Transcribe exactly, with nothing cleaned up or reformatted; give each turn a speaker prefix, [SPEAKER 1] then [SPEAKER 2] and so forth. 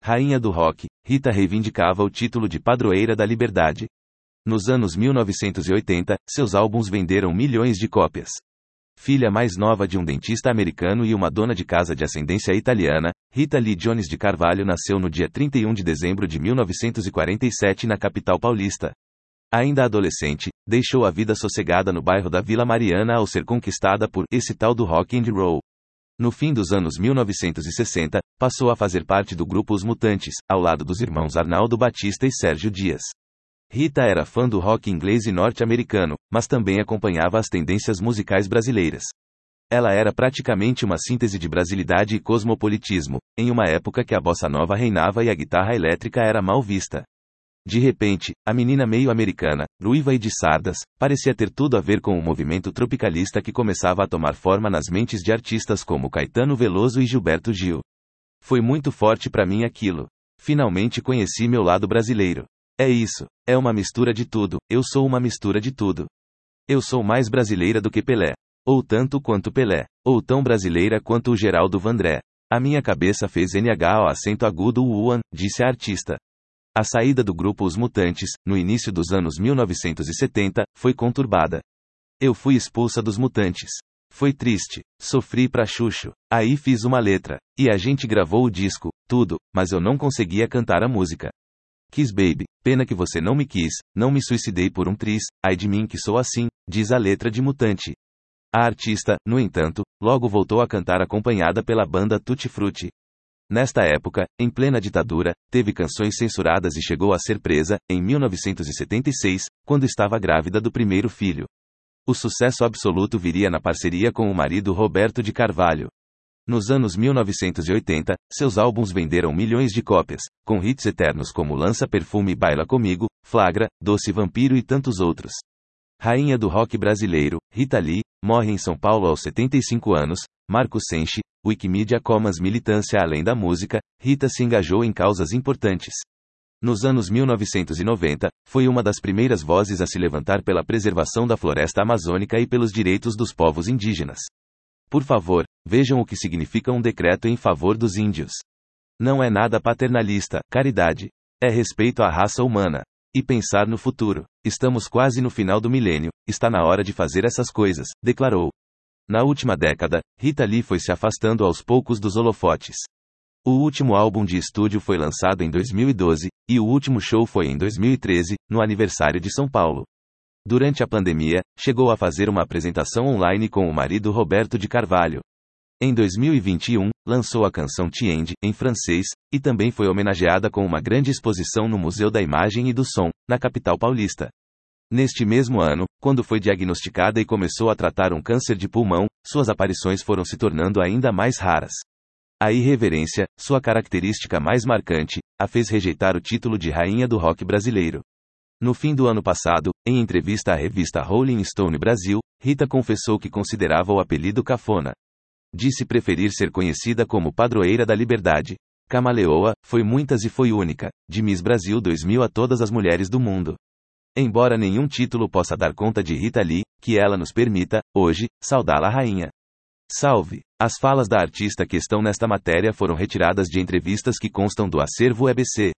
[SPEAKER 1] Rainha do rock, Rita reivindicava o título de padroeira da liberdade. Nos anos mil novecentos e oitenta, seus álbuns venderam milhões de cópias. Filha mais nova de um dentista americano e uma dona de casa de ascendência italiana, Rita Lee Jones de Carvalho nasceu no dia trinta e um de dezembro de mil novecentos e quarenta e sete na capital paulista. Ainda adolescente, deixou a vida sossegada no bairro da Vila Mariana ao ser conquistada por esse tal do rock and roll. No fim dos anos mil novecentos e sessenta, passou a fazer parte do grupo Os Mutantes, ao lado dos irmãos Arnaldo Batista e Sérgio Dias. Rita era fã do rock inglês e norte-americano, mas também acompanhava as tendências musicais brasileiras. Ela era praticamente uma síntese de brasilidade e cosmopolitismo, em uma época que a bossa nova reinava e a guitarra elétrica era mal vista. De repente, a menina meio americana, ruiva e de sardas, parecia ter tudo a ver com o movimento tropicalista que começava a tomar forma nas mentes de artistas como Caetano Veloso e Gilberto Gil. Foi muito forte pra mim aquilo. Finalmente conheci meu lado brasileiro. É isso, é uma mistura de tudo, eu sou uma mistura de tudo. Eu sou mais brasileira do que Pelé. Ou tanto quanto Pelé. Ou tão brasileira quanto o Geraldo Vandré. A minha cabeça fez N H ao acento agudo Uan, disse a artista. A saída do grupo Os Mutantes, no início dos anos mil novecentos e setenta, foi conturbada. Eu fui expulsa dos Mutantes. Foi triste. Sofri pra chucho. Aí fiz uma letra. E a gente gravou o disco, tudo, mas eu não conseguia cantar a música. Kiss Baby, pena que você não me quis, não me suicidei por um tris, ai de mim que sou assim, diz a letra de Mutante. A artista, no entanto, logo voltou a cantar acompanhada pela banda Tutti Frutti. Nesta época, em plena ditadura, teve canções censuradas e chegou a ser presa, em mil novecentos e setenta e seis, quando estava grávida do primeiro filho. O sucesso absoluto viria na parceria com o marido Roberto de Carvalho. Nos anos mil novecentos e oitenta, seus álbuns venderam milhões de cópias, com hits eternos como Lança Perfume e Baila Comigo, Flagra, Doce Vampiro e tantos outros. Rainha do rock brasileiro, Rita Lee, morre em São Paulo aos setenta e cinco anos, Marco Senchi, Wikimedia Commons. Militância. Além da música, Rita se engajou em causas importantes. Nos anos mil novecentos e noventa, foi uma das primeiras vozes a se levantar pela preservação da floresta amazônica e pelos direitos dos povos indígenas. Por favor, vejam o que significa um decreto em favor dos índios. Não é nada paternalista, caridade. É respeito à raça humana. E pensar no futuro. Estamos quase no final do milênio, está na hora de fazer essas coisas, declarou. Na última década, Rita Lee foi se afastando aos poucos dos holofotes. O último álbum de estúdio foi lançado em dois mil e doze, e o último show foi em dois mil e treze, no aniversário de São Paulo. Durante a pandemia, chegou a fazer uma apresentação online com o marido Roberto de Carvalho. Em dois mil e vinte e um, lançou a canção Tiende, em francês, e também foi homenageada com uma grande exposição no Museu da Imagem e do Som, na capital paulista. Neste mesmo ano, quando foi diagnosticada e começou a tratar um câncer de pulmão, suas aparições foram se tornando ainda mais raras. A irreverência, sua característica mais marcante, a fez rejeitar o título de Rainha do Rock brasileiro. No fim do ano passado, em entrevista à revista Rolling Stone Brasil, Rita confessou que considerava o apelido cafona. Disse preferir ser conhecida como padroeira da liberdade. Camaleoa, foi muitas e foi única, de Miss Brasil dois mil a todas as mulheres do mundo. Embora nenhum título possa dar conta de Rita Lee, que ela nos permita, hoje, saudá-la rainha. Salve! As falas da artista que estão nesta matéria foram retiradas de entrevistas que constam do acervo E B C.